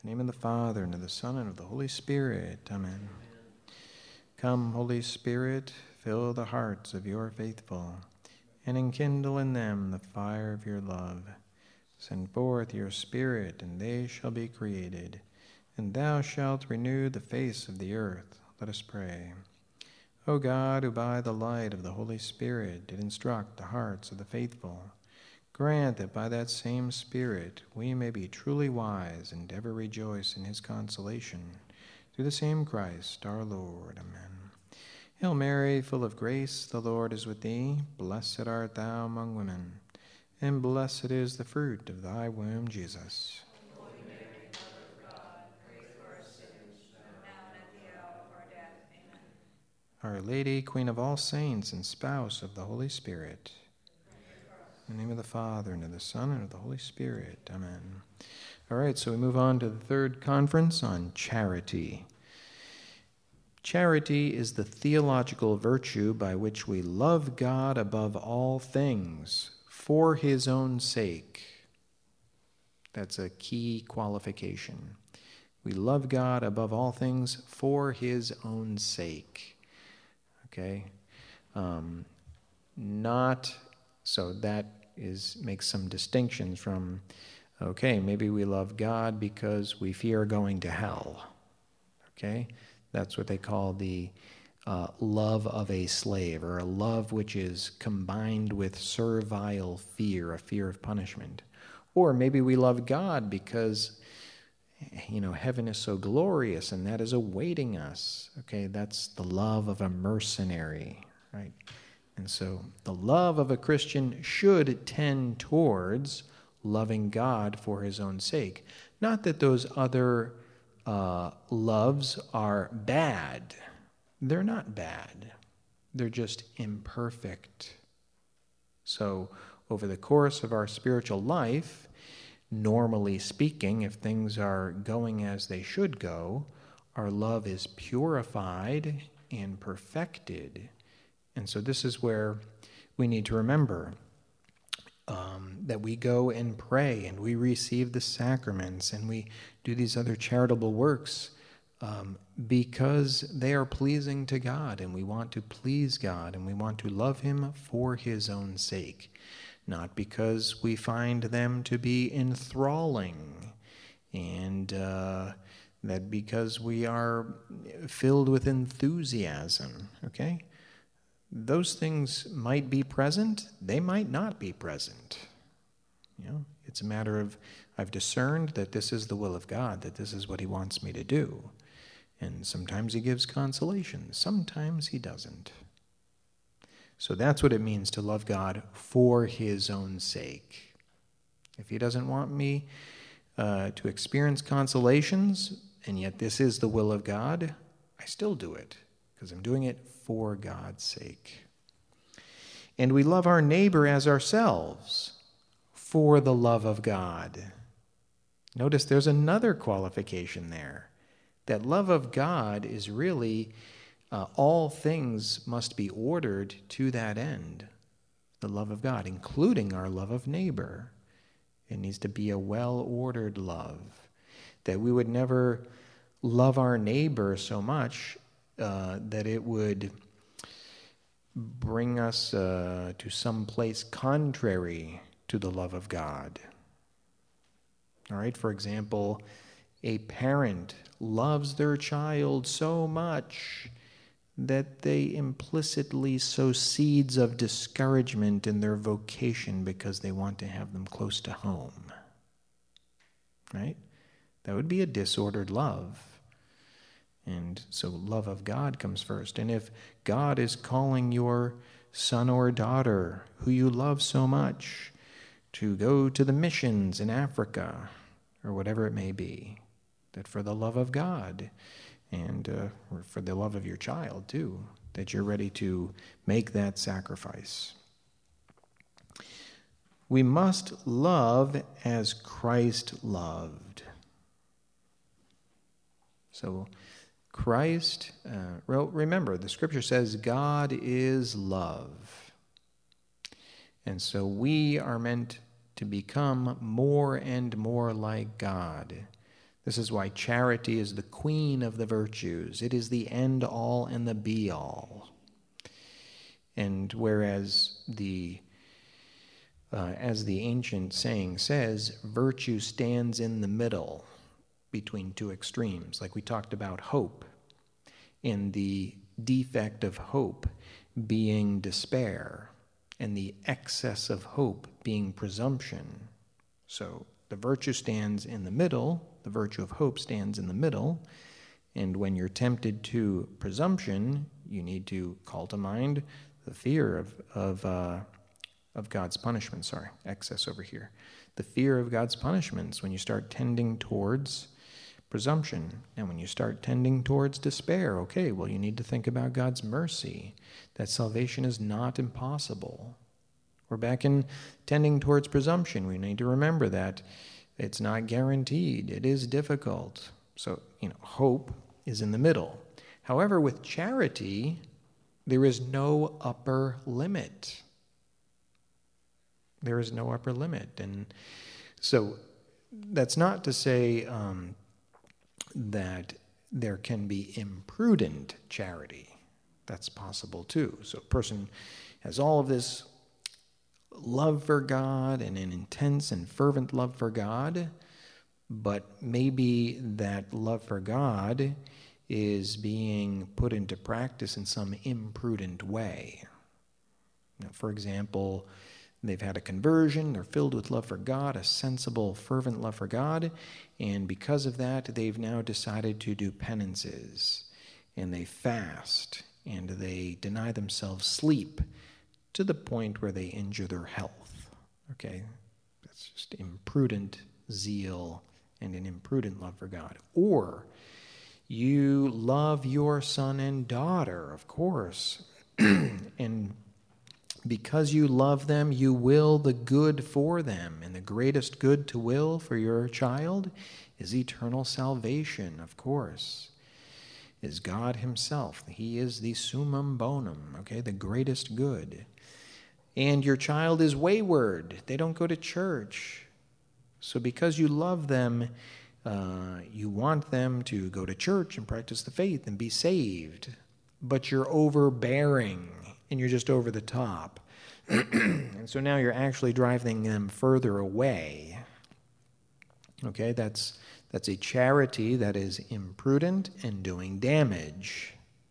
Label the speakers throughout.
Speaker 1: In the name of the Father, and of the Son, and of the Holy Spirit. Amen. Come, Holy Spirit, fill the hearts of your faithful, and enkindle in them the fire of your love. Send forth your Spirit, and they shall be created, and thou shalt renew the face of the earth. Let us pray. O God, who by the light of the Holy Spirit did instruct the hearts of the faithful, grant that by that same Spirit we may be truly wise and ever rejoice in his consolation. Through the same Christ our Lord. Amen. Hail Mary, full of grace, the Lord is with thee. Blessed art thou among women, and blessed is the fruit of thy womb, Jesus.
Speaker 2: Holy Mary, Mother of God, pray for us sinners, now and at the hour of our death. Amen.
Speaker 1: Our Lady, Queen of all saints and spouse of the Holy Spirit. In the name of the Father, and of the Son, and of the Holy Spirit. Amen. All right, so we move on to the third conference on charity. Charity is the theological virtue by which we love God above all things for his own sake. That's a key qualification. We love God above all things for his own sake. Okay? So that makes some distinctions from, okay, maybe we love God because we fear going to hell. Okay? That's what they call the love of a slave, or a love which is combined with servile fear, a fear of punishment. Or maybe we love God because, heaven is so glorious and that is awaiting us. Okay, that's the love of a mercenary, right? And so the love of a Christian should tend towards loving God for his own sake. Not that those other loves are bad. They're not bad. They're just imperfect. So over the course of our spiritual life, normally speaking, if things are going as they should go, our love is purified and perfected. And so this is where we need to remember that we go and pray and we receive the sacraments and we do these other charitable works because they are pleasing to God, and we want to please God and we want to love him for his own sake, not because we find them to be enthralling and that because we are filled with enthusiasm, okay? Those things might be present, they might not be present. It's a matter of, I've discerned that this is the will of God, that this is what he wants me to do. And sometimes he gives consolation, sometimes he doesn't. So that's what it means to love God for his own sake. If he doesn't want me to experience consolations, and yet this is the will of God, I still do it, because I'm doing it for God's sake. And we love our neighbor as ourselves for the love of God. Notice there's another qualification there. That love of God is really, all things must be ordered to that end. The love of God, including our love of neighbor. It needs to be a well-ordered love. That we would never love our neighbor so much that it would bring us to some place contrary to the love of God. All right, for example, a parent loves their child so much that they implicitly sow seeds of discouragement in their vocation because they want to have them close to home. Right? That would be a disordered love. And so love of God comes first. And if God is calling your son or daughter, who you love so much, to go to the missions in Africa, or whatever it may be, that for the love of God, and or for the love of your child too, that you're ready to make that sacrifice. We must love as Christ loved. So Christ, remember, the scripture says God is love. And so we are meant to become more and more like God. This is why charity is the queen of the virtues. It is the end all and the be all. And whereas as the ancient saying says, virtue stands in the middle between two extremes, like we talked about hope, and the defect of hope being despair, and the excess of hope being presumption. So the virtue stands in the middle, the virtue of hope stands in the middle, and when you're tempted to presumption, you need to call to mind the fear of God's punishment. Excess over here. The fear of God's punishments when you start tending towards presumption. And when you start tending towards despair, okay, well, you need to think about God's mercy, that salvation is not impossible. We're back in tending towards presumption. We need to remember that it's not guaranteed. It is difficult. So, hope is in the middle. However, with charity, there is no upper limit. There is no upper limit. And so that's not to say that there can be imprudent charity. That's possible too. So a person has all of this love for God and an intense and fervent love for God, but maybe that love for God is being put into practice in some imprudent way. Now, for example, they've had a conversion, they're filled with love for God, a sensible, fervent love for God, and because of that, they've now decided to do penances, and they fast, and they deny themselves sleep to the point where they injure their health. Okay? That's just imprudent zeal and an imprudent love for God. Or you love your son and daughter, of course, and because you love them, you will the good for them. And the greatest good to will for your child is eternal salvation, of course, is God himself. He is the summum bonum, okay, the greatest good. And your child is wayward. They don't go to church. So because you love them, you want them to go to church and practice the faith and be saved. But you're overbearing and you're just over the top. And so now you're actually driving them further away. Okay, that's a charity that is imprudent and doing damage.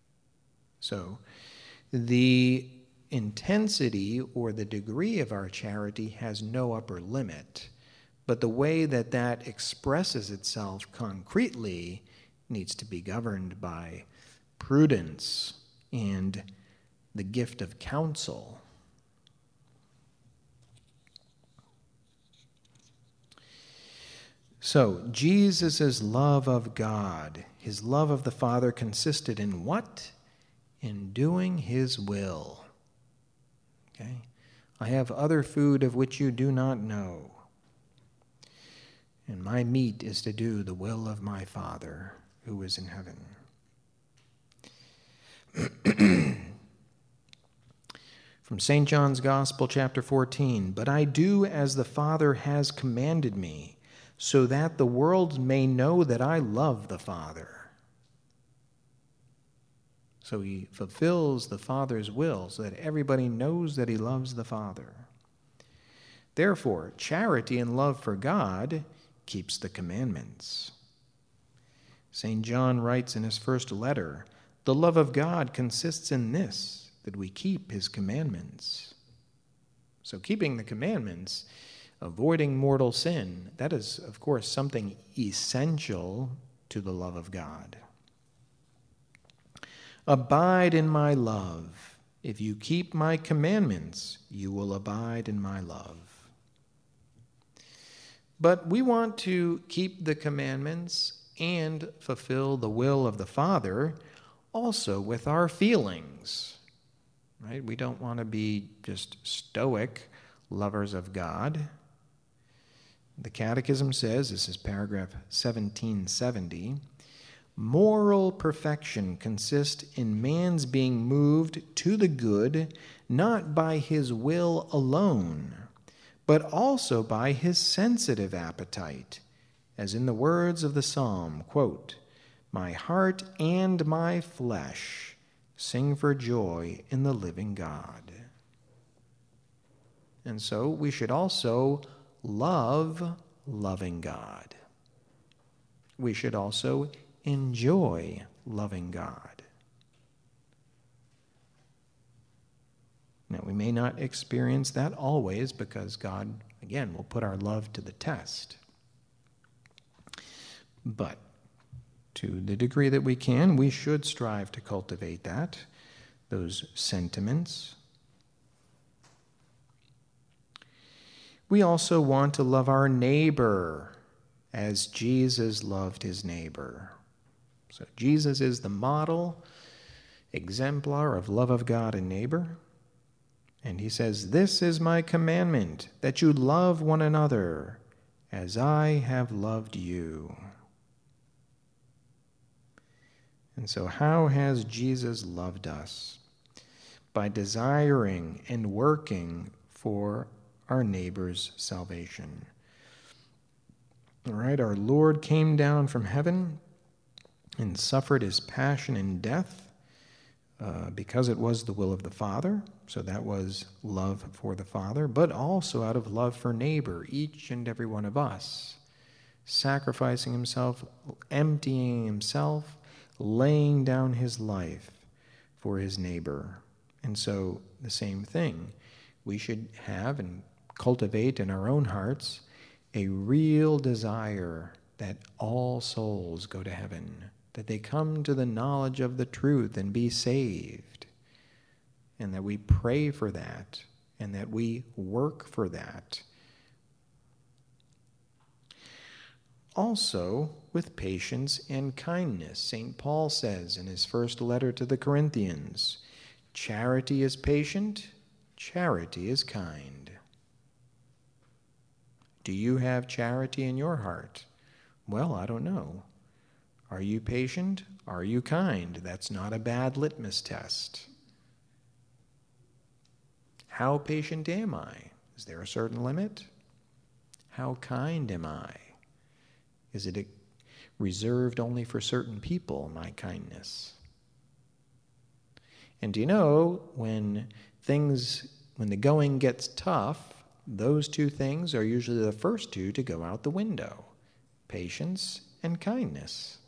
Speaker 1: So the intensity or the degree of our charity has no upper limit, but the way that that expresses itself concretely needs to be governed by prudence and the gift of counsel. So, Jesus' love of God, his love of the Father consisted in what? In doing his will. Okay? I have other food of which you do not know. And my meat is to do the will of my Father who is in heaven. From St. John's Gospel, chapter 14, but I do as the Father has commanded me, so that the world may know that I love the Father. So he fulfills the Father's will so that everybody knows that he loves the Father. Therefore, charity and love for God keeps the commandments. St. John writes in his first letter, the love of God consists in this, that we keep his commandments. So keeping the commandments, avoiding mortal sin, that is, of course, something essential to the love of God. Abide in my love. If you keep my commandments, you will abide in my love. But we want to keep the commandments and fulfill the will of the Father also with our feelings, right? We don't want to be just stoic lovers of God. The Catechism says, this is paragraph 1770, moral perfection consists in man's being moved to the good, not by his will alone, but also by his sensitive appetite, as in the words of the psalm, quote, "My heart and my flesh sing for joy in the living God." And so we should also love loving God. We should also enjoy loving God. Now, we may not experience that always because God, again, will put our love to the test. But to the degree that we can, we should strive to cultivate those sentiments. We also want to love our neighbor as Jesus loved his neighbor. So Jesus is the model, exemplar of love of God and neighbor. And he says, "This is my commandment, that you love one another as I have loved you." And so how has Jesus loved us? By desiring and working for our neighbor's salvation. All right, our Lord came down from heaven and suffered his passion and death because it was the will of the Father. So that was love for the Father, but also out of love for neighbor, each and every one of us, sacrificing himself, emptying himself, laying down his life for his neighbor. And so the same thing, we should have and cultivate in our own hearts a real desire that all souls go to heaven, that they come to the knowledge of the truth and be saved, and that we pray for that, and that we work for that. Also, with patience and kindness. St. Paul says in his first letter to the Corinthians, "Charity is patient, charity is kind." Do you have charity in your heart? Well, I don't know. Are you patient? Are you kind? That's not a bad litmus test. How patient am I? Is there a certain limit? How kind am I? Is it reserved only for certain people, my kindness? And do you know, when the going gets tough, those two things are usually the first two to go out the window: patience and kindness.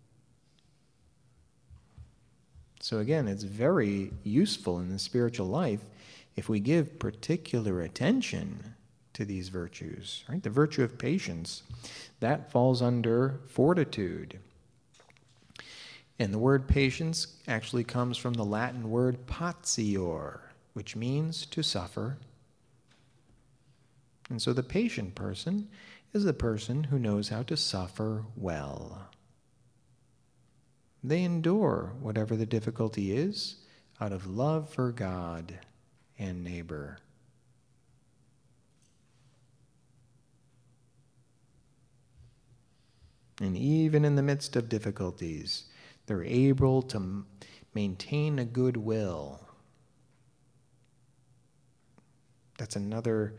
Speaker 1: So again, it's very useful in the spiritual life if we give particular attention to these virtues, right? The virtue of patience, that falls under fortitude. And the word patience actually comes from the Latin word patior, which means to suffer. And so the patient person is the person who knows how to suffer well. They endure whatever the difficulty is out of love for God and neighbor. And even in the midst of difficulties, they're able to maintain a good will. That's another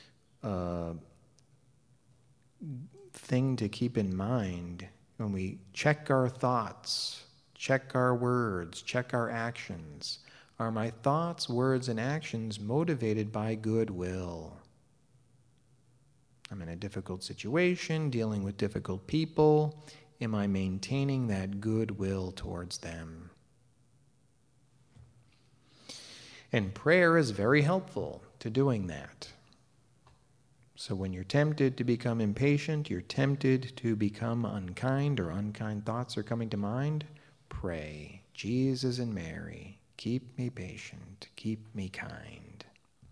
Speaker 1: thing to keep in mind when we check our thoughts, check our words, check our actions. Are my thoughts, words, and actions motivated by goodwill? I'm in a difficult situation, dealing with difficult people. Am I maintaining that goodwill towards them? And prayer is very helpful to doing that. So when you're tempted to become impatient, you're tempted to become unkind, or unkind thoughts are coming to mind, pray, "Jesus and Mary, keep me patient, keep me kind."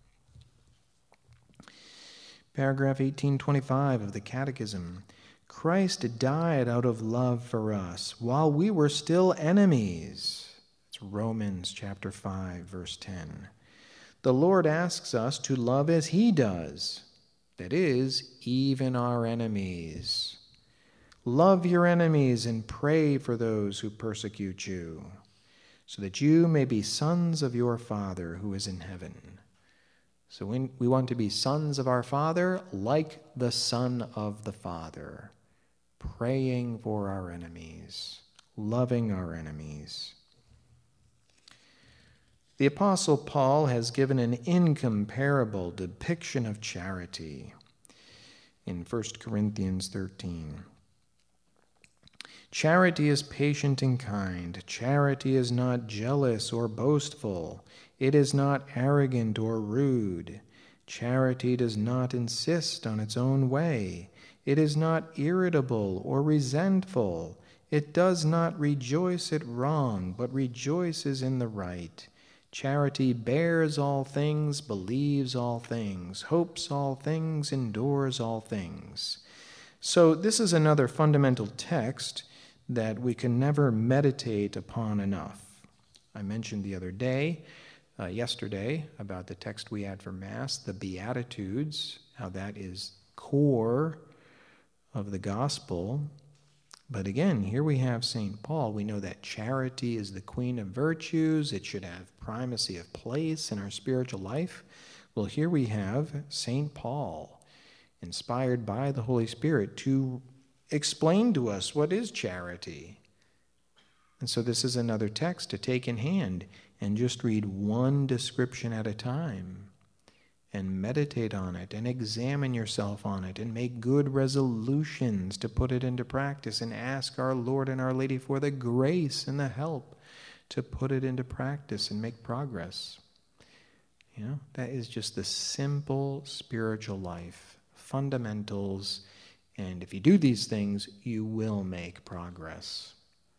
Speaker 1: Paragraph 1825 of the Catechism, "Christ died out of love for us while we were still enemies." It's Romans chapter 5, verse 10. The Lord asks us to love as he does. That is, even our enemies. Love your enemies and pray for those who persecute you, so that you may be sons of your Father who is in heaven. So we want to be sons of our Father like the Son of the Father. praying for our enemies, loving our enemies. The Apostle Paul has given an incomparable depiction of charity in 1 Corinthians 13. Charity is patient and kind. Charity is not jealous or boastful. It is not arrogant or rude. Charity does not insist on its own way. It is not irritable or resentful. It does not rejoice at wrong, but rejoices in the right. Charity bears all things, believes all things, hopes all things, endures all things. So this is another fundamental text that we can never meditate upon enough. I mentioned the other day, yesterday, about the text we had for Mass, the Beatitudes, how that is core of the gospel. But again, here we have St. Paul. We know that charity is the queen of virtues. It should have primacy of place in our spiritual life. Well, here we have St. Paul, inspired by the Holy Spirit, to explain to us what is charity. And so this is another text to take in hand and just read one description at a time and meditate on it and examine yourself on it and make good resolutions to put it into practice and ask our Lord and Our Lady for the grace and the help to put it into practice and make progress. You know, that is just the simple spiritual life, fundamentals, and if you do these things, you will make progress.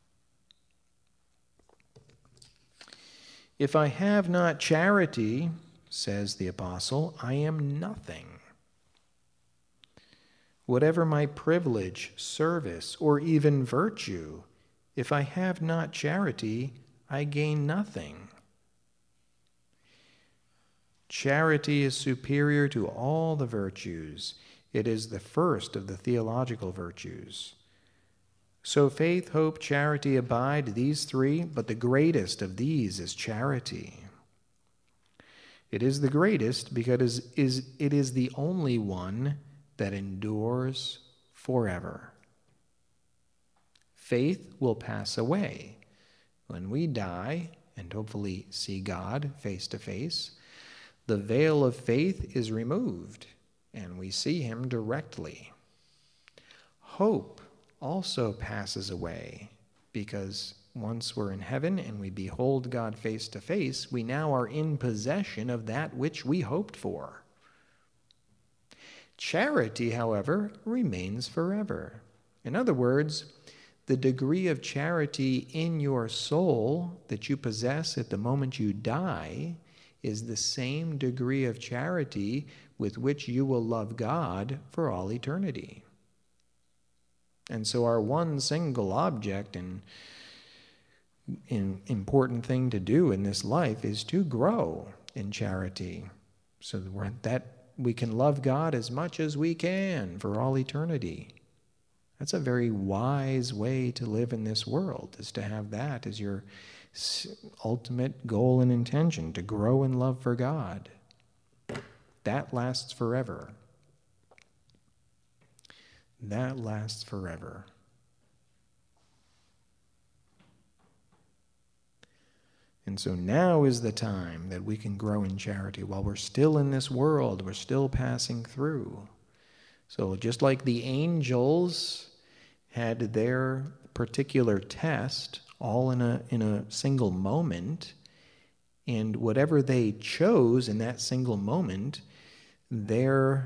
Speaker 1: If I have not charity, says the apostle, I am nothing. Whatever my privilege, service, or even virtue, if I have not charity, I gain nothing. Charity is superior to all the virtues. It is the first of the theological virtues. So faith, hope, charity abide, these three, but the greatest of these is charity. It is the greatest because it is the only one that endures forever. Faith will pass away. When we die, and hopefully see God face to face, the veil of faith is removed, and we see him directly. Hope also passes away, because once we're in heaven and we behold God face to face, we now are in possession of that which we hoped for. Charity, however, remains forever. In other words, the degree of charity in your soul that you possess at the moment you die is the same degree of charity with which you will love God for all eternity. And so our one single object and important thing to do in this life is to grow in charity so that we can love God as much as we can for all eternity. That's a very wise way to live in this world, is to have that as your ultimate goal and intention, to grow in love for God. That lasts forever. That lasts forever. And so now is the time that we can grow in charity. While we're still in this world, we're still passing through. So just like the angels had their particular test all in a single moment, and whatever they chose in that single moment, their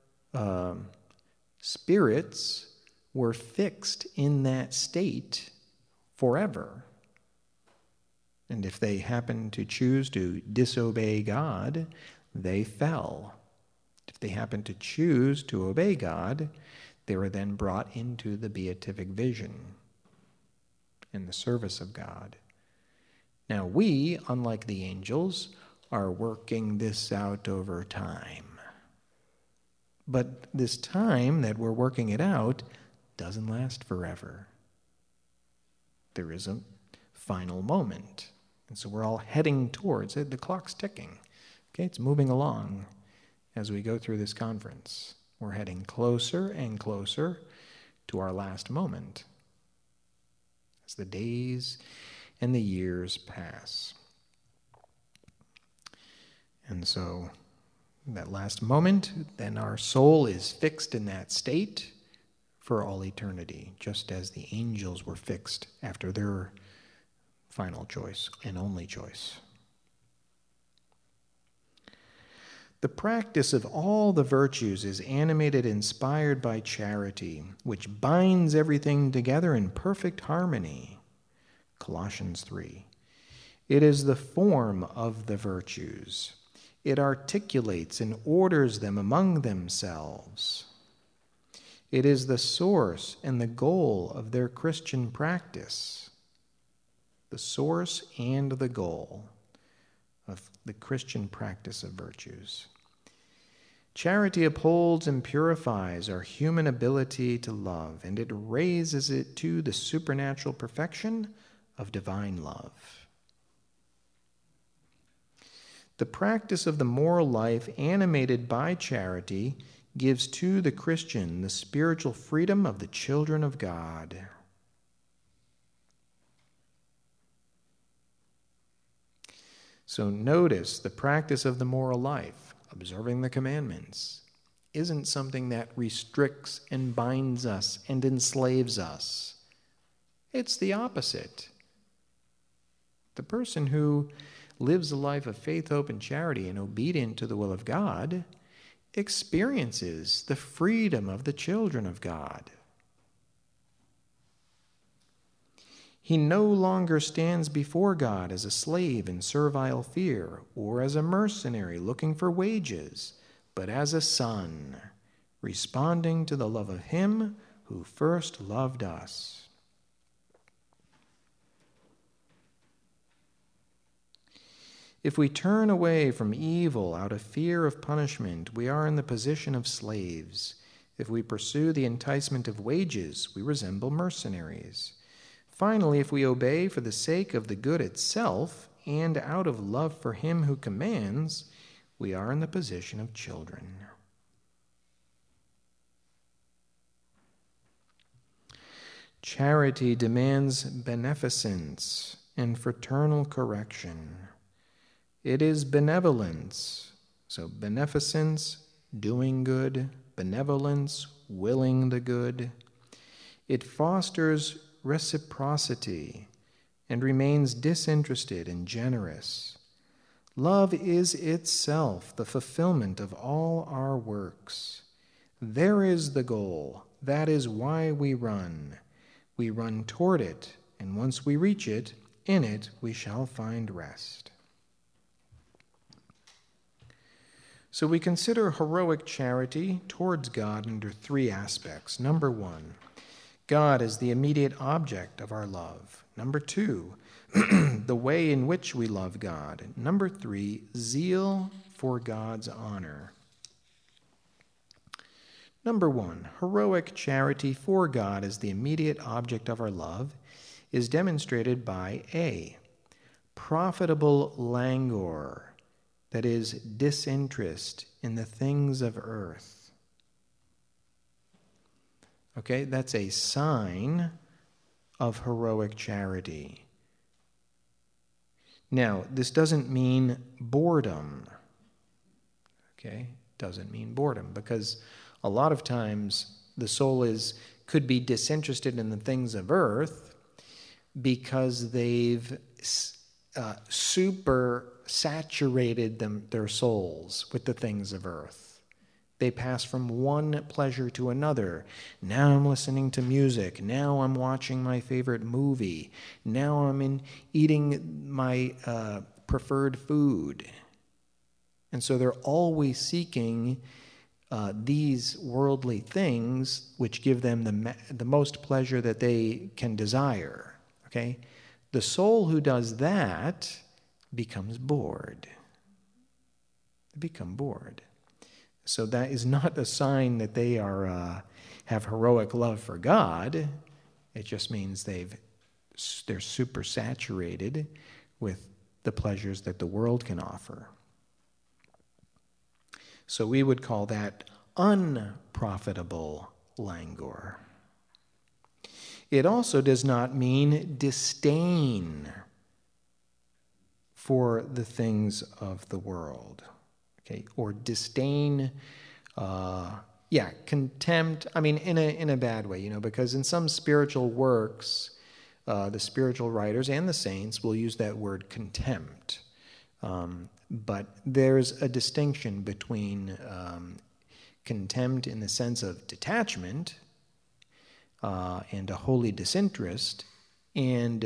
Speaker 1: spirits were fixed in that state forever. And if they happened to choose to disobey God, they fell. If they happened to choose to obey God, they were then brought into the beatific vision in the service of God. Now we, unlike the angels, are working this out over time. But this time that we're working it out doesn't last forever. There is a final moment. And so we're all heading towards it. The clock's ticking. Okay, it's moving along as we go through this conference. We're heading closer and closer to our last moment as the days and the years pass. And so that last moment, then our soul is fixed in that state for all eternity, just as the angels were fixed after their final choice and only choice. The practice of all the virtues is animated, inspired by charity, which binds everything together in perfect harmony. Colossians 3. It is the form of the virtues. It articulates and orders them among themselves. It is the source and the goal of their Christian practice. The source and the goal of the Christian practice of virtues. Charity upholds and purifies our human ability to love, and it raises it to the supernatural perfection of divine love. The practice of the moral life animated by charity gives to the Christian the spiritual freedom of the children of God. So notice the practice of the moral life, observing the commandments, isn't something that restricts and binds us and enslaves us. It's the opposite. The person who lives a life of faith, hope, and charity and obedient to the will of God experiences the freedom of the children of God. He no longer stands before God as a slave in servile fear or as a mercenary looking for wages, but as a son, responding to the love of Him who first loved us. If we turn away from evil out of fear of punishment, we are in the position of slaves. If we pursue the enticement of wages, we resemble mercenaries. Finally, if we obey for the sake of the good itself and out of love for Him who commands, we are in the position of children. Charity demands beneficence and fraternal correction. It is benevolence, so beneficence, doing good, benevolence, willing the good. It fosters reciprocity and remains disinterested and generous. Love is itself the fulfillment of all our works. There is the goal. That is why we run. We run toward it, and once we reach it, in it we shall find rest. So we consider heroic charity towards God under three aspects. Number one, God is the immediate object of our love. Number two, the way in which we love God. Number three, zeal for God's honor. Number one, heroic charity for God as the immediate object of our love is demonstrated by A, profitable languor, that is, disinterest in the things of earth. Okay, that's a sign of heroic charity. Now, this doesn't mean boredom. Okay, doesn't mean boredom, because a lot of times the soul could be disinterested in the things of earth because they've super saturated their souls with the things of earth. They pass from one pleasure to another. Now I'm listening to music. Now I'm watching my favorite movie. Now I'm eating my preferred food. And so they're always seeking these worldly things which give them the most pleasure that they can desire. Okay? The soul who does that becomes bored. They become bored. So that is not a sign that they have heroic love for God. It just means they're super saturated with the pleasures that the world can offer. So we would call that unprofitable languor. It also does not mean disdain for the things of the world, okay, or disdain, contempt. I mean, in a bad way, because in some spiritual works, the spiritual writers and the saints will use that word contempt. But there's a distinction between contempt in the sense of detachment and a holy disinterest, and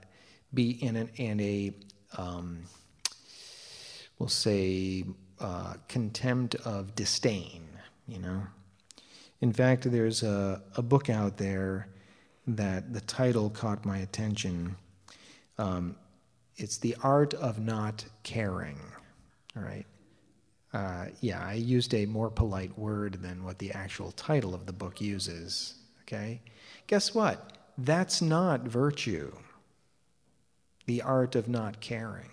Speaker 1: we'll say contempt of disdain. In fact, there's a book out there that the title caught my attention. It's The Art of Not Caring. All right. I used a more polite word than what the actual title of the book uses. Okay? Guess what? That's not virtue. The art of not caring.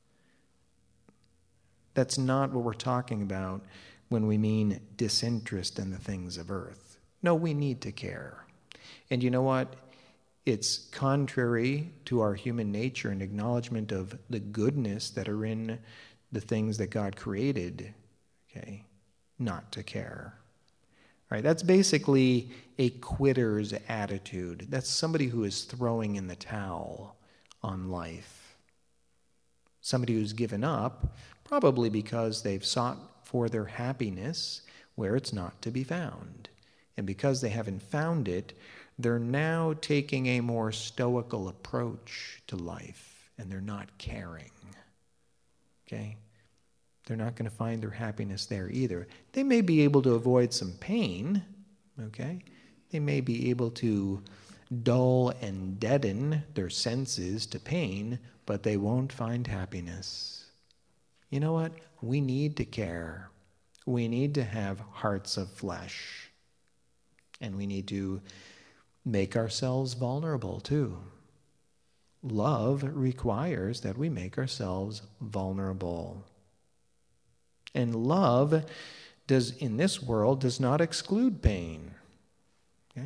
Speaker 1: That's not what we're talking about when we mean disinterest in the things of earth. No, we need to care. And you know what? It's contrary to our human nature and acknowledgement of the goodness that are in the things that God created, okay, not to care. All right, that's basically a quitter's attitude. That's somebody who is throwing in the towel on life. Somebody who's given up, probably because they've sought for their happiness where it's not to be found. And because they haven't found it, they're now taking a more stoical approach to life, and they're not caring. Okay? They're not going to find their happiness there either. They may be able to avoid some pain, okay? They may be able to dull and deaden their senses to pain, but they won't find happiness. You know what? We need to care. We need to have hearts of flesh. And we need to make ourselves vulnerable too. Love requires that we make ourselves vulnerable. And love in this world does not exclude pain. Okay?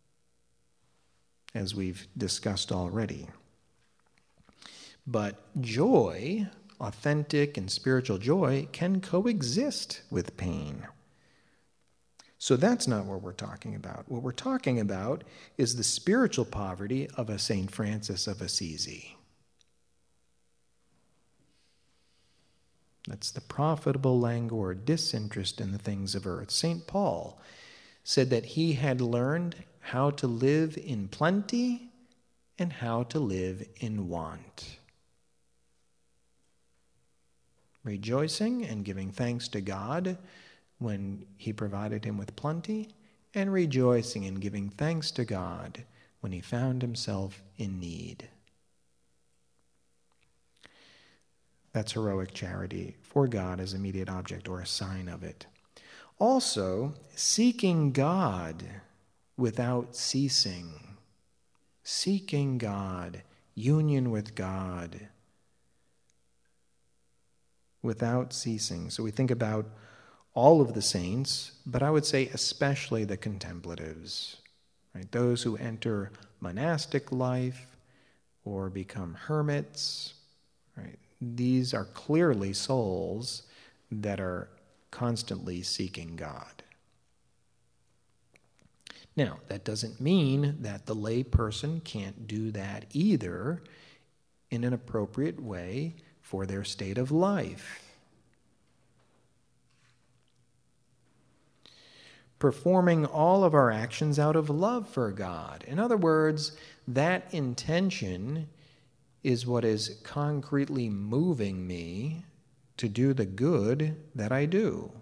Speaker 1: As we've discussed already. But joy, authentic and spiritual joy, can coexist with pain. So that's not what we're talking about. What we're talking about is the spiritual poverty of a St. Francis of Assisi. That's the profitable languor, disinterest in the things of earth. St. Paul said that he had learned how to live in plenty and how to live in want. Rejoicing and giving thanks to God when he provided him with plenty, and rejoicing and giving thanks to God when he found himself in need. That's heroic charity for God as immediate object or a sign of it. Also, seeking God without ceasing. Seeking God, union with God without ceasing. So we think about all of the saints, but I would say especially the contemplatives, right? Those who enter monastic life or become hermits, right? These are clearly souls that are constantly seeking God. Now, that doesn't mean that the lay person can't do that either in an appropriate way for their state of life. Performing all of our actions out of love for God. In other words, that intention is what is concretely moving me to do the good that I do.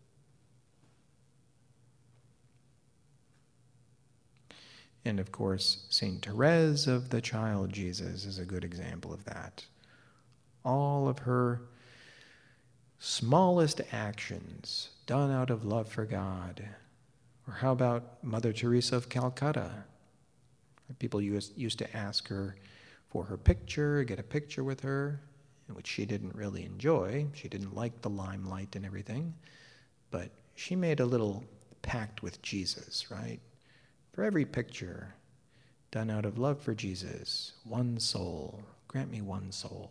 Speaker 1: And of course, St. Therese of the Child Jesus is a good example of that. All of her smallest actions done out of love for God. Or how about Mother Teresa of Calcutta? People used to ask her for her picture, get a picture with her, which she didn't really enjoy. She didn't like the limelight and everything. But she made a little pact with Jesus, right? For every picture done out of love for Jesus. One soul. Grant me one soul.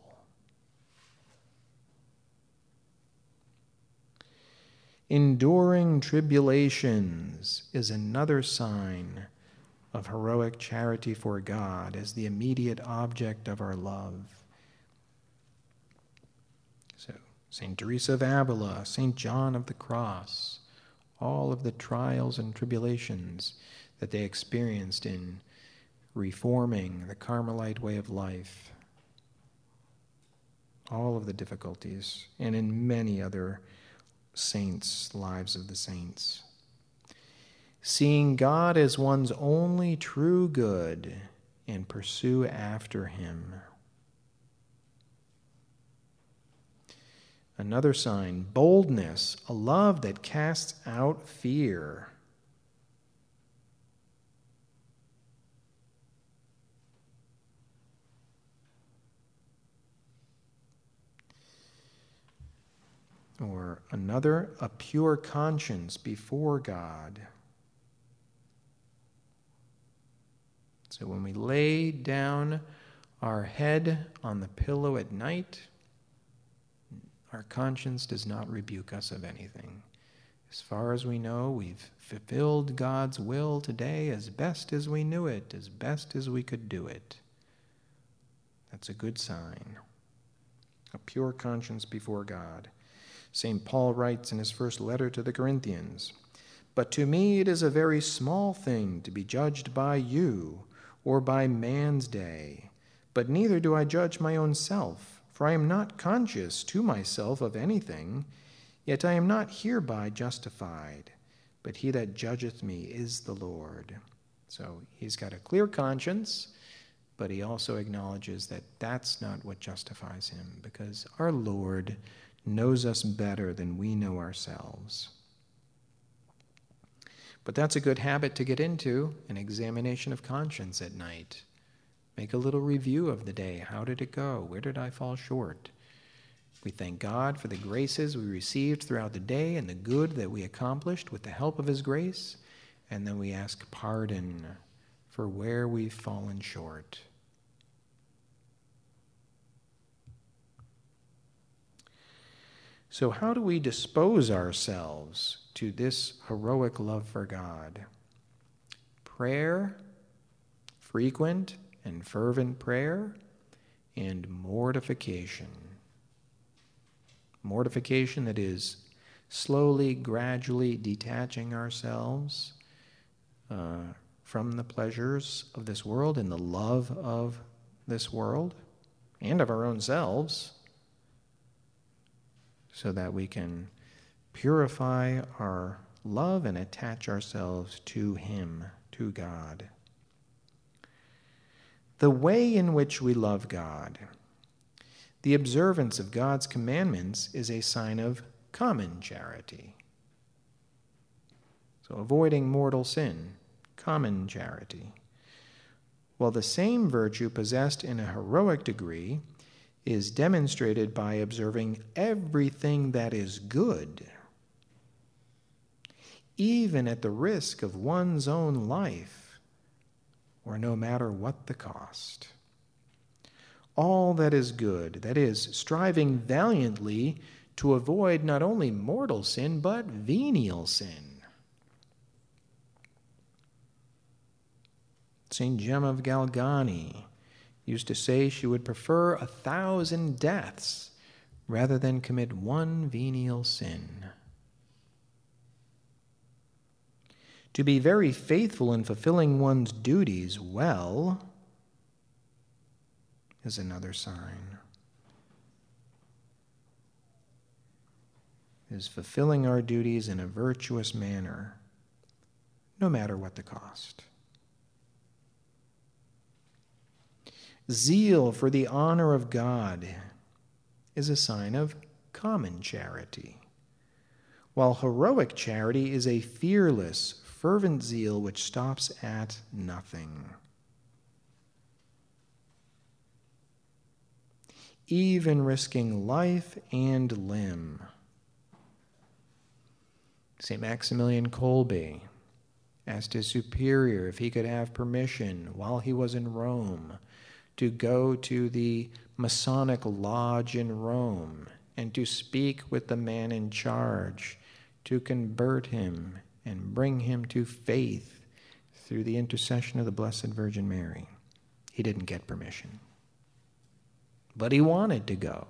Speaker 1: Enduring tribulations is another sign of heroic charity for God as the immediate object of our love. So, St. Teresa of Avila, St. John of the Cross, all of the trials and tribulations that they experienced in reforming the Carmelite way of life, all of the difficulties, and in many other saints, lives of the saints. Seeing God as one's only true good and pursue after him. Another sign, boldness, a love that casts out fear. Or another, a pure conscience before God. So when we lay down our head on the pillow at night, our conscience does not rebuke us of anything. As far as we know, we've fulfilled God's will today as best as we knew it, as best as we could do it. That's a good sign. A pure conscience before God. St. Paul writes in his first letter to the Corinthians, "But to me it is a very small thing to be judged by you or by man's day. But neither do I judge my own self, for I am not conscious to myself of anything, yet I am not hereby justified. But he that judgeth me is the Lord." So he's got a clear conscience, but he also acknowledges that that's not what justifies him, because our Lord knows us better than we know ourselves. But that's a good habit to get into, an examination of conscience at night. Make a little review of the day. How did it go? Where did I fall short? We thank God for the graces we received throughout the day and the good that we accomplished with the help of his grace, and then we ask pardon for where we've fallen short. So how do we dispose ourselves to this heroic love for God? Prayer, frequent and fervent prayer, and mortification. Mortification, that is, slowly, gradually detaching ourselves from the pleasures of this world and the love of this world and of our own selves, so that we can purify our love and attach ourselves to him, to God. The way in which we love God. The observance of God's commandments is a sign of common charity. So avoiding mortal sin, common charity. While the same virtue possessed in a heroic degree is demonstrated by observing everything that is good, even at the risk of one's own life, or no matter what the cost. All that is good, that is, striving valiantly to avoid not only mortal sin, but venial sin. St. Gemma of Galgani used to say she would prefer 1,000 deaths rather than commit one venial sin. To be very faithful in fulfilling one's duties well is another sign. Is fulfilling our duties in a virtuous manner, no matter what the cost. Zeal for the honor of God is a sign of common charity, while heroic charity is a fearless, fervent zeal which stops at nothing. Even risking life and limb. St. Maximilian Kolbe, asked his superior if he could have permission while he was in Rome to go to the Masonic Lodge in Rome and to speak with the man in charge, to convert him and bring him to faith through the intercession of the Blessed Virgin Mary. He didn't get permission, but he wanted to go.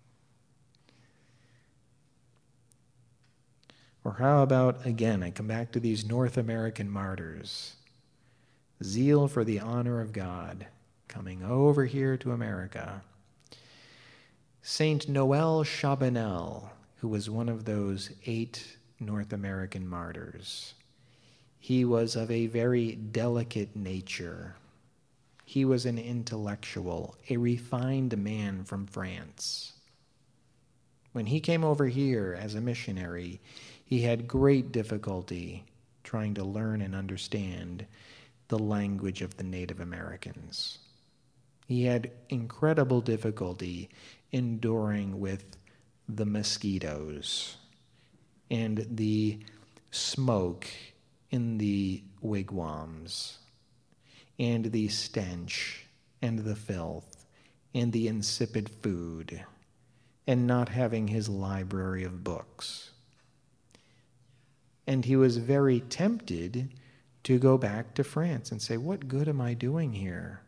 Speaker 1: Or how about, again, I come back to these North American martyrs. Zeal for the honor of God, coming over here to America. Saint Noel Chabanel, who was one of those 8 North American martyrs. He was of a very delicate nature. He was an intellectual, a refined man from France. When he came over here as a missionary, he had great difficulty trying to learn and understand the language of the Native Americans. He had incredible difficulty enduring with the mosquitoes and the smoke in the wigwams and the stench and the filth and the insipid food and not having his library of books. And he was very tempted to go back to France and say, what good am I doing here?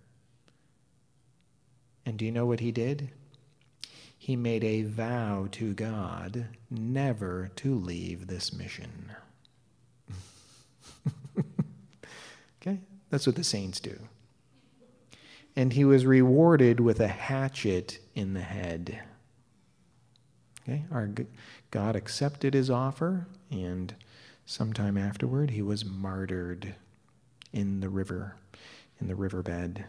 Speaker 1: And do you know what he did? He made a vow to God never to leave this mission. Okay? That's what the saints do. And he was rewarded with a hatchet in the head. Okay? God accepted his offer, and sometime afterward he was martyred in the riverbed.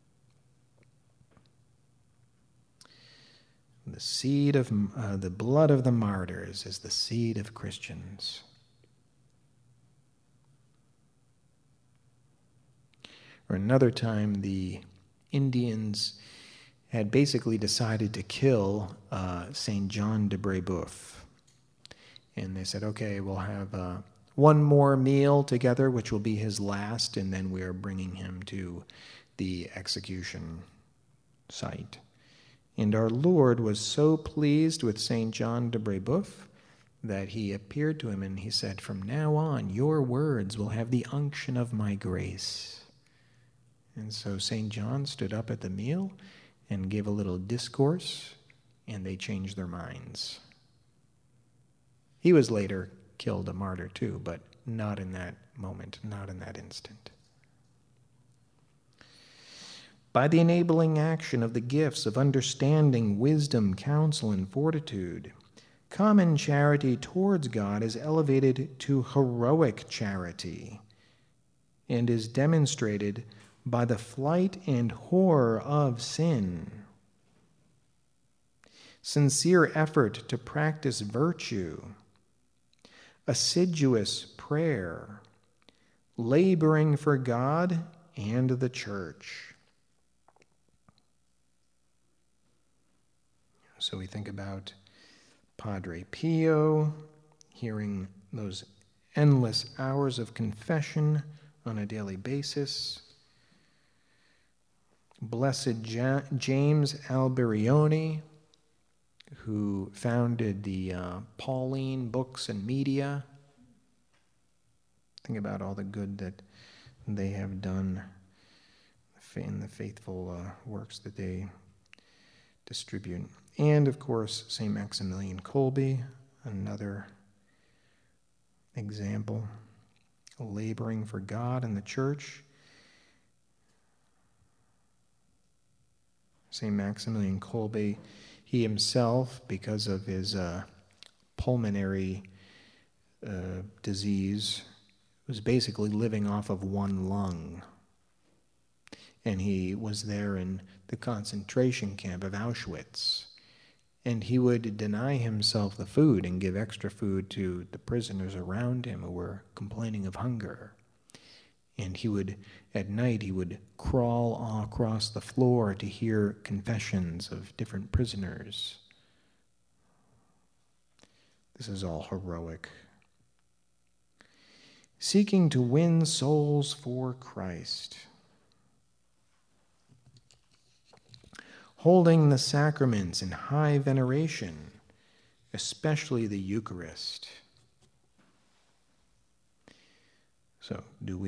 Speaker 1: The seed of the blood of the martyrs is the seed of Christians. Or another time, the Indians had basically decided to kill Saint John de Brebeuf. And they said, okay, we'll have one more meal together, which will be his last, and then we are bringing him to the execution site. And our Lord was so pleased with Saint John de Brebeuf that he appeared to him and he said, from now on, your words will have the unction of my grace. And so Saint John stood up at the meal and gave a little discourse, and they changed their minds. He was later killed a martyr too, but not in that moment, not in that instant. By the enabling action of the gifts of understanding, wisdom, counsel, and fortitude, common charity towards God is elevated to heroic charity and is demonstrated by the flight and horror of sin. Sincere effort to practice virtue, assiduous prayer, laboring for God and the church. So we think about Padre Pio, hearing those endless hours of confession on a daily basis. Blessed James Alberione, who founded the Pauline Books and Media. Think about all the good that they have done in the faithful works that they distribute. And, of course, St. Maximilian Kolbe, another example, laboring for God and the church. St. Maximilian Kolbe, he himself, because of his pulmonary disease, was basically living off of one lung. And he was there in the concentration camp of Auschwitz. And he would deny himself the food and give extra food to the prisoners around him who were complaining of hunger. And he would, at night, he would crawl across the floor to hear confessions of different prisoners. This is all heroic. seeking to win souls for Christ, holding the sacraments in high veneration, especially the Eucharist. So,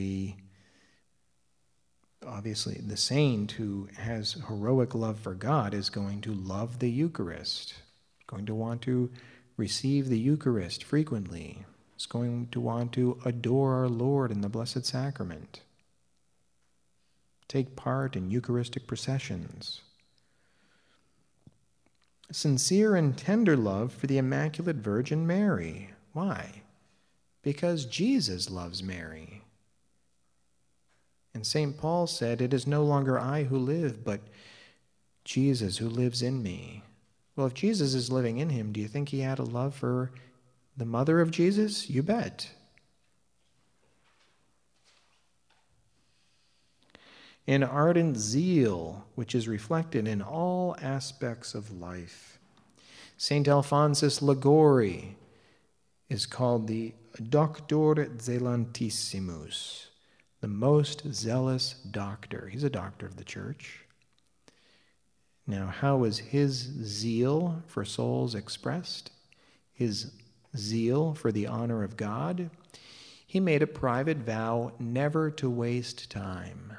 Speaker 1: obviously, the saint who has heroic love for God is going to love the Eucharist, going to want to receive the Eucharist frequently, is going to want to adore our Lord in the Blessed Sacrament, take part in Eucharistic processions. Sincere and tender love for the Immaculate Virgin Mary. Why? Because Jesus loves Mary. And St. Paul said, "It is no longer I who live, but Jesus who lives in me." Well, if Jesus is living in him, do you think he had a love for the mother of Jesus? You bet. An ardent zeal, which is reflected in all aspects of life. St. Alphonsus Liguori is called the Doctor Zelantissimus, the most zealous doctor. He's a doctor of the church. Now, how is his zeal for souls expressed? His zeal for the honor of God? He made a private vow never to waste time.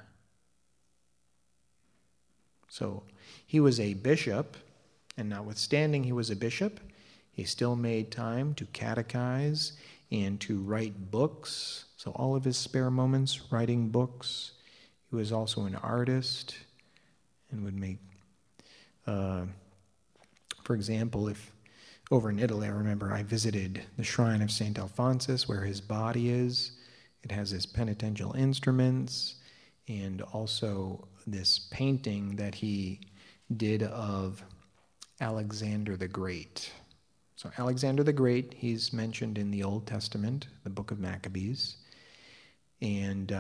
Speaker 1: So he was a bishop, and notwithstanding he was a bishop, he still made time to catechize and to write books. So all of his spare moments writing books. He was also an artist and would make, for example, if over in Italy, I remember I visited the shrine of St. Alphonsus where his body is. It has his penitential instruments and also this painting that he did of Alexander the Great. So Alexander the Great, he's mentioned in the Old Testament, the book of Maccabees. And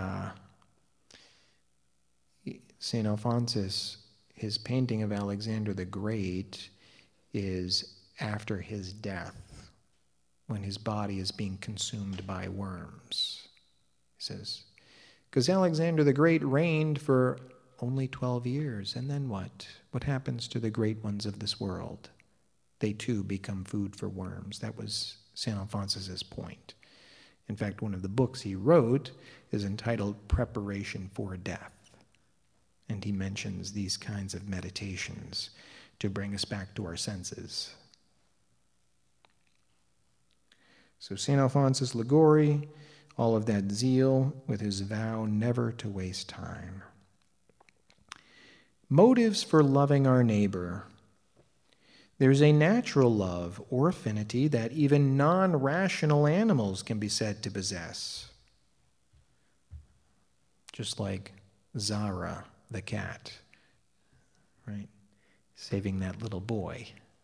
Speaker 1: St. Alphonsus, his painting of Alexander the Great is after his death, when his body is being consumed by worms. He says, because Alexander the Great reigned for only 12 years, and then what? What happens to the great ones of this world? They too become food for worms. That was St. Alphonsus' point. In fact, one of the books he wrote is entitled Preparation for Death. And he mentions these kinds of meditations to bring us back to our senses. So St. Alphonsus Liguori, all of that zeal with his vow never to waste time. Motives for loving our neighbor. There's a natural love or affinity that even non-rational animals can be said to possess. Just like Zara, the cat, right? Saving that little boy.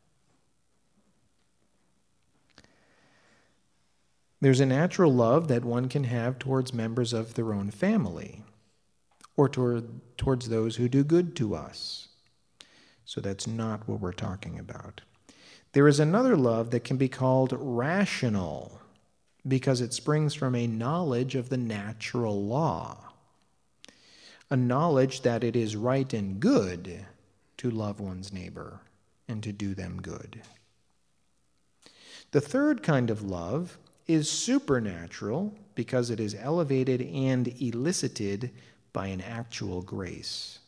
Speaker 1: There's a natural love that one can have towards members of their own family or towards those who do good to us. So that's not what we're talking about. There is another love that can be called rational because it springs from a knowledge of the natural law, a knowledge that it is right and good to love one's neighbor and to do them good. The third kind of love is supernatural because it is elevated and elicited by an actual grace.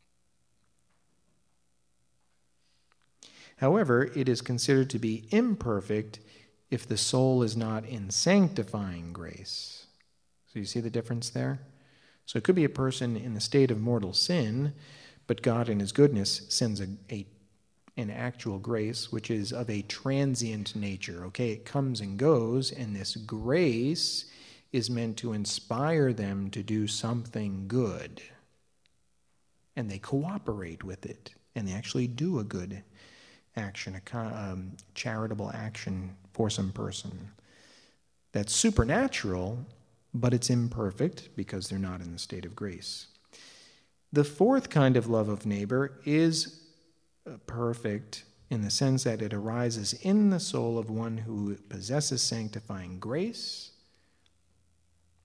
Speaker 1: However, it is considered to be imperfect if the soul is not in sanctifying grace. So you see the difference there? So it could be a person in the state of mortal sin, but God in his goodness sends an actual grace, which is of a transient nature. Okay, it comes and goes, and this grace is meant to inspire them to do something good. And they cooperate with it, and they actually do a good action, a charitable action for some person. That's supernatural, but it's imperfect because they're not in the state of grace. The fourth kind of love of neighbor is perfect in the sense that it arises in the soul of one who possesses sanctifying grace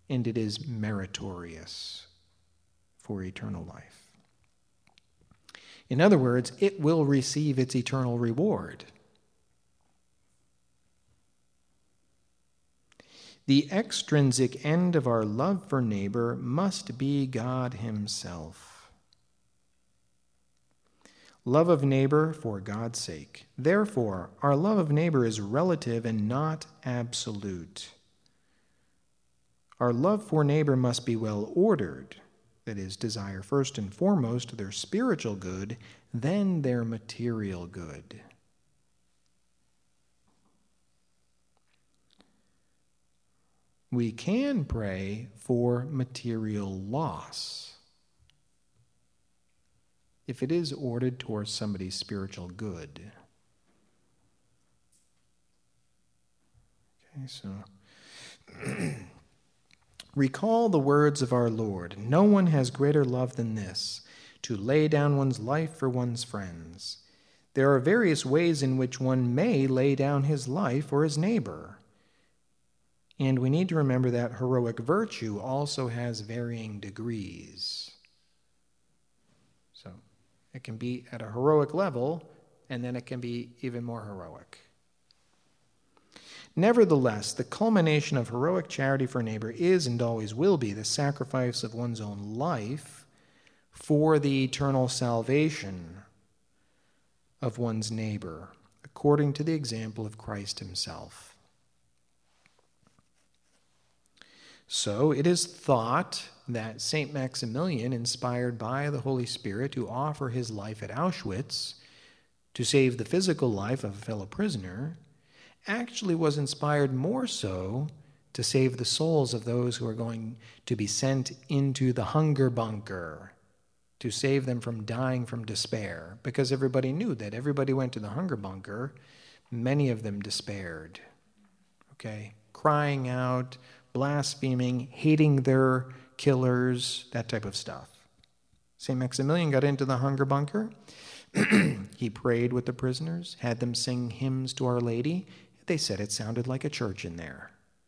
Speaker 1: and it is meritorious for eternal life. In other words, it will receive its eternal reward. The extrinsic end of our love for neighbor must be God himself. Love of neighbor for God's sake. Therefore, our love of neighbor is relative and not absolute. Our love for neighbor must be well ordered, that is, desire first and foremost their spiritual good, then their material good. We can pray for material loss if it is ordered towards somebody's spiritual good. Okay, so recall the words of our Lord. No one has greater love than this, to lay down one's life for one's friends. There are various ways in which one may lay down his life for his neighbor. And we need to remember that heroic virtue also has varying degrees. So it can be at a heroic level, and then it can be even more heroic. Nevertheless, the culmination of heroic charity for neighbor is and always will be the sacrifice of one's own life for the eternal salvation of one's neighbor, according to the example of Christ himself. So it is thought that St. Maximilian, inspired by the Holy Spirit to offer his life at Auschwitz to save the physical life of a fellow prisoner, actually was inspired more so to save the souls of those who are going to be sent into the hunger bunker, to save them from dying from despair, because everybody knew that everybody went to the hunger bunker, many of them despaired, okay, crying out, blaspheming, hating their killers, that type of stuff. St. Maximilian got into the hunger bunker. He prayed with the prisoners, had them sing hymns to Our Lady. They said it sounded like a church in there.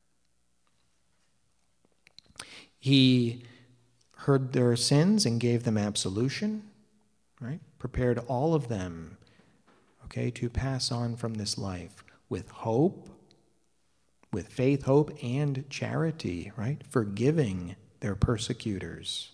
Speaker 1: He heard their sins and gave them absolution, right? Prepared all of them, okay, to pass on from this life with hope, with faith, hope, and charity, right? Forgiving their persecutors.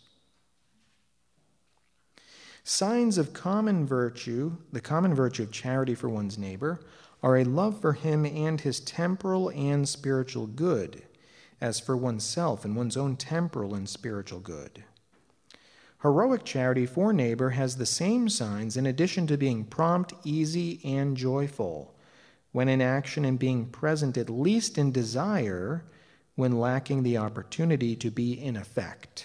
Speaker 1: Signs of common virtue, the common virtue of charity for one's neighbor, are a love for him and his temporal and spiritual good, as for oneself and one's own temporal and spiritual good. Heroic charity for neighbor has the same signs in addition to being prompt, easy, and joyful, when in action and being present at least in desire, when lacking the opportunity to be in effect.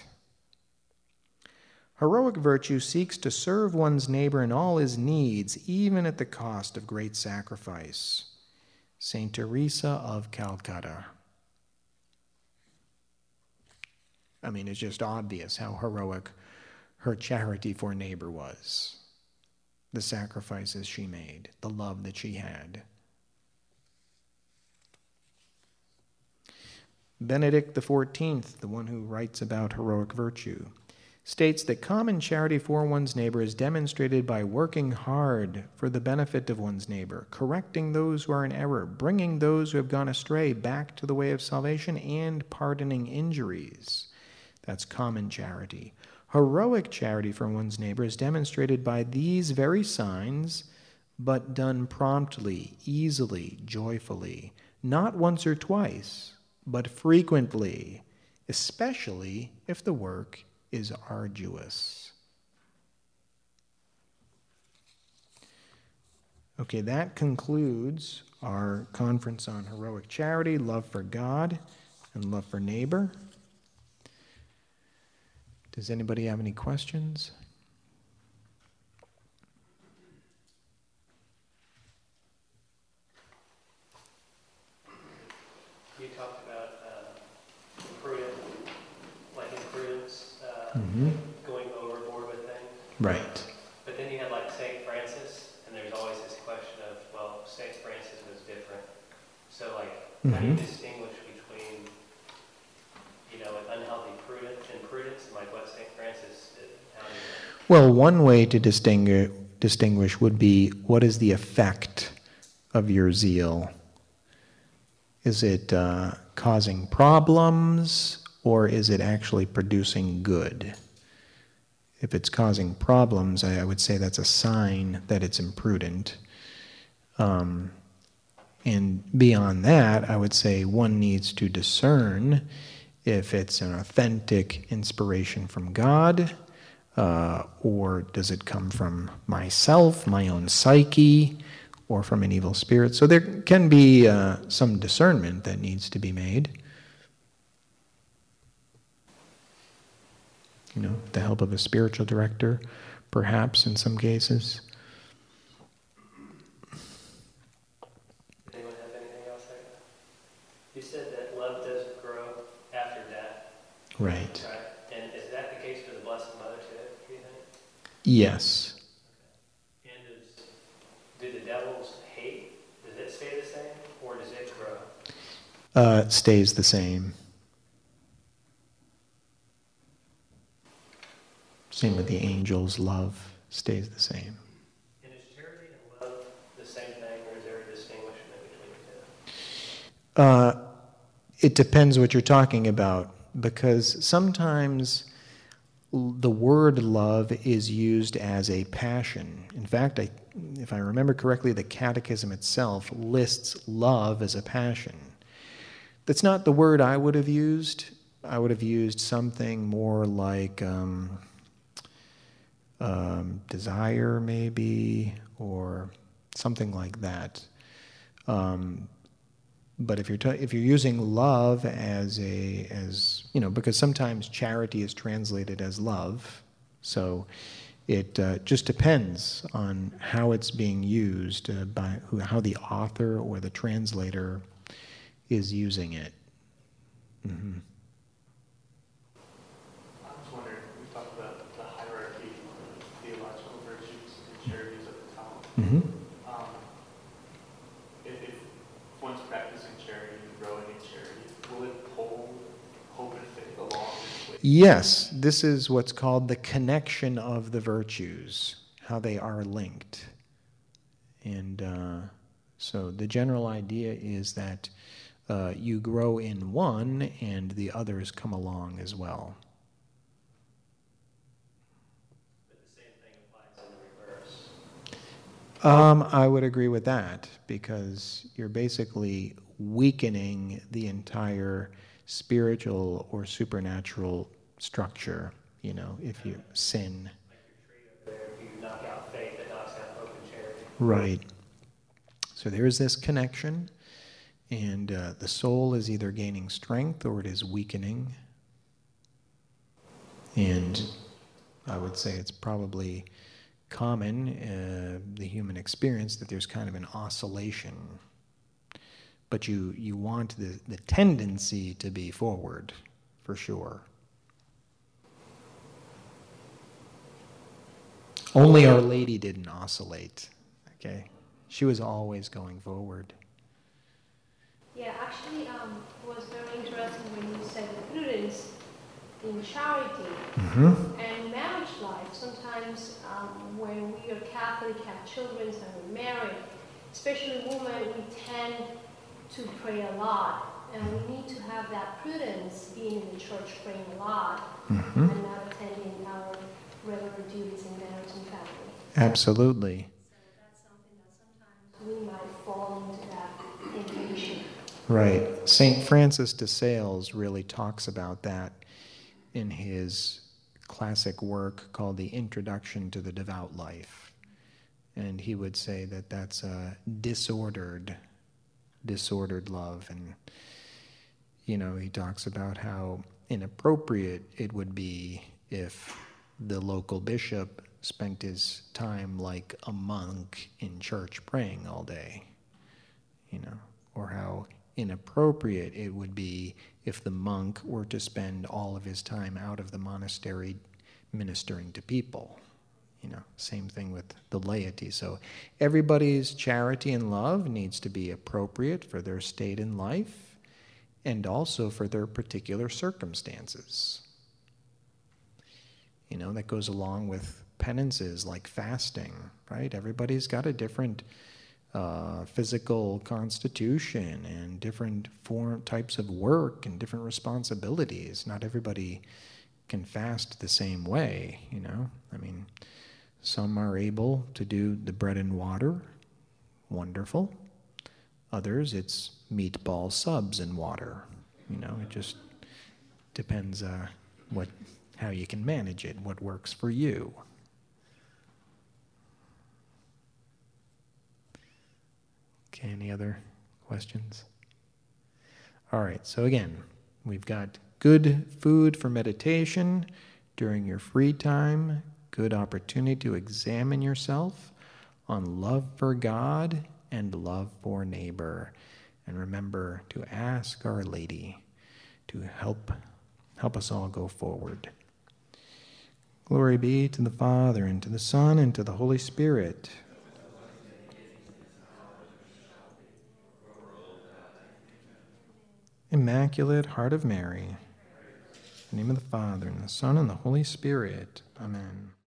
Speaker 1: Heroic virtue seeks to serve one's neighbor in all his needs, even at the cost of great sacrifice. Saint Teresa of Calcutta. I mean, it's just obvious how heroic her charity for neighbor was. The sacrifices she made, the love that she had. Benedict XIV, the one who writes about heroic virtue, states that common charity for one's neighbor is demonstrated by working hard for the benefit of one's neighbor, correcting those who are in error, bringing those who have gone astray back to the way of salvation, and pardoning injuries. That's common charity. Heroic charity for one's neighbor is demonstrated by these very signs, but done promptly, easily, joyfully, not once or twice, but frequently, especially if the work is arduous. Okay, that concludes our conference on heroic charity, love for God, and love for neighbor. Does anybody have any questions?
Speaker 3: You talked about imprudence, going overboard with things.
Speaker 1: Right.
Speaker 3: But then you had like St. Francis, and there's always this question of, well, St. Francis was different. So like, how do you distinguish between, imprudence, and like what St. Francis did? How do you-
Speaker 1: Well, one way to distinguish would be, what is the effect of your zeal? Is it causing problems, or is it actually producing good? If it's causing problems, I would say that's a sign that it's imprudent. And beyond that, I would say one needs to discern if it's an authentic inspiration from God, or does it come from myself, my own psyche, or from an evil spirit. So there can be some discernment that needs to be made. You know, with the help of a spiritual director, perhaps in some cases.
Speaker 3: Anyone have anything else there? You said that love doesn't grow after death.
Speaker 1: Right.
Speaker 3: Right. And is that the case for the Blessed Mother too, do you think?
Speaker 1: Yes.
Speaker 3: And do the devils hate? Does it stay the same, or does it grow?
Speaker 1: Stays the same. Same with the angels. Love stays the same.
Speaker 3: And is charity and love the same thing, or is there a distinguishment between the two?
Speaker 1: It depends what you're talking about, because sometimes the word love is used as a passion. In fact, if I remember correctly, the Catechism itself lists love as a passion. That's not the word I would have used. I would have used something more like desire, maybe, or something like that. But if you're using love as because sometimes charity is translated as love, so it just depends on how it's being used how the author or the translator is using it. Mm-hmm.
Speaker 4: I was wondering, we talked about the hierarchy of theological virtues and charities at the top.
Speaker 1: Mm-hmm.
Speaker 4: If one's practicing charity and growing in charity, will it hold hope and faith along with?
Speaker 1: Yes, this is what's called the connection of the virtues, how they are linked. And so the general idea is that you grow in one and the others come along as well.
Speaker 3: But the same thing applies in the reverse.
Speaker 1: I would agree with that, because you're basically weakening the entire spiritual or supernatural structure, if you sin.
Speaker 3: Like your tree over there, if you knock out faith, it knocks out hope and charity.
Speaker 1: Right. So there is this connection, and the soul is either gaining strength or it is weakening. And I would say it's probably common, the human experience, that there's kind of an oscillation. But you want the tendency to be forward, for sure. Only Our Lady didn't oscillate, okay? She was always going forward.
Speaker 2: Yeah, actually, it was very interesting when you said the prudence in charity
Speaker 1: Mm-hmm.
Speaker 2: and marriage life. Sometimes when we are Catholic, have children, and we're married, especially women, we tend to pray a lot. And we need to have that prudence, being in the church praying a lot,
Speaker 1: Mm-hmm.
Speaker 2: and not attending our regular duties in marriage and family.
Speaker 1: Absolutely.
Speaker 2: So that's something that sometimes we might fall into that temptation.
Speaker 1: Right. St. Francis de Sales really talks about that in his classic work called The Introduction to the Devout Life. And he would say that that's a disordered love. And, he talks about how inappropriate it would be if the local bishop spent his time like a monk in church praying all day, or how inappropriate it would be if the monk were to spend all of his time out of the monastery ministering to people. Same thing with the laity. So everybody's charity and love needs to be appropriate for their state in life and also for their particular circumstances. that goes along with penances like fasting, right? Everybody's got a different physical constitution and different types of work and different responsibilities. Not everybody can fast the same way, I mean, some are able to do the bread and water, wonderful. Others, it's meatball subs and water. It just depends how you can manage it, what works for you. Okay, any other questions? All right, so again, we've got good food for meditation during your free time, good opportunity to examine yourself on love for God and love for neighbor. And remember to ask Our Lady to help us all go forward. Glory be to the Father, and to the Son, and to the Holy Spirit. Immaculate Heart of Mary, in the name of the Father, and the Son, and the Holy Spirit. Amen.